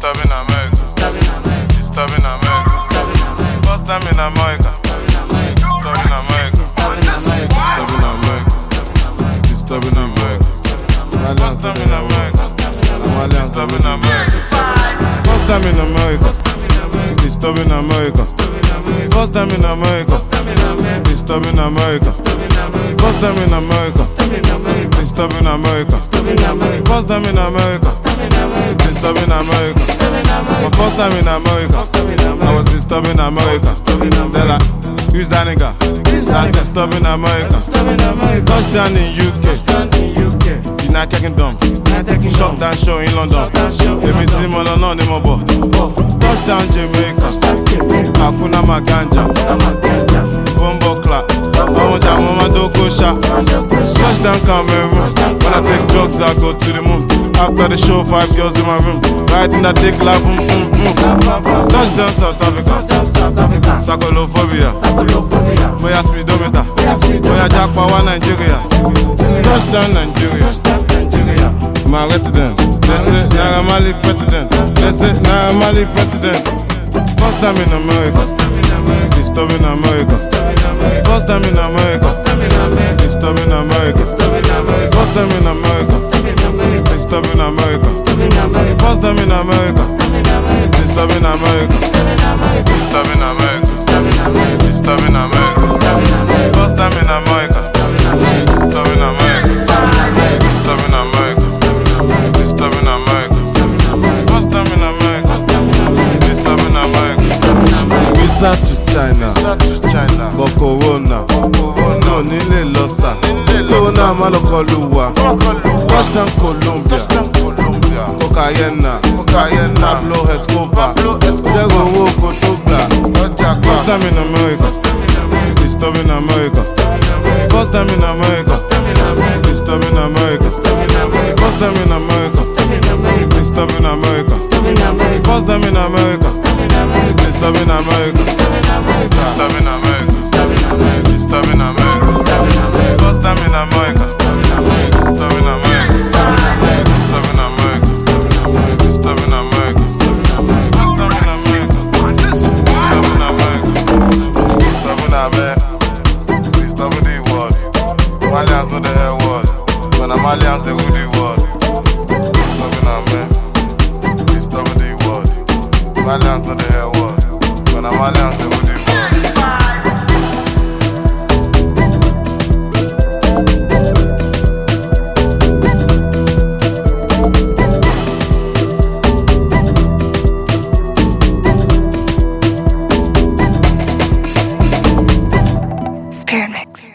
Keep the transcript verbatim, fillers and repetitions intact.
Disturbing America. Disturbing America. Disturbing America. First time in America. Disturbing America. Disturbing America. Disturbing America. First time in America. Disturbing America. First time in America. Disturbing America. First time in America. Disturbing America. First time in America. Disturbing America. First time in America. Disturbing America. My first time in America, I was disturbing America. They're like, who's that nigga? That's disturbing America. Touchdown in U K, United Kingdom. Shut down show in London. Every team all on them about. Touchdown Jamaica, Hakuna Maganja, Bombo Clark. I want that mama do go shot. Touchdown Cameroon. When I take drugs, I go to the moon. After the show, five girls in my room. Riding that dick like boom, boom, boom. Touchdown South Africa. Sakolophobia. Moya speedometer. Moya Jack Power Nigeria. Touchdown Nigeria. My resident. They say Naira Marley president. They say Naira Marley president. First time in America. Disturbing America. First time in America. Disturbing America. First time in America. Disturbing America. First time in America. Disturbing America. Disturbing America. Disturbing America. First time in America. Disturbing America. Disturbing America. Disturbing America. First time in America. Disturbing America. Visa to China, but Corona, no nile losa. Corona malokoluwa. Touchdown Colombia, Cocaine, Pablo Escobar, Diego Wokotogla. First time in America, disturbing America. First time in America, disturbing America. First time in America, disturbing America. First time in America, disturbing America. Disturbing America. Disturbing America. Disturbing America. First time in America. Disturbing America. Disturbing America. Disturbing America. Disturbing America. First time in America. Disturbing America. Disturbing America. Disturbing the world. Malians know the hell world. When the Malians they rule the world. Disturbing America. Disturbing the world. Malians know the hell world. When the Malians they rule the world. Spirit Mix.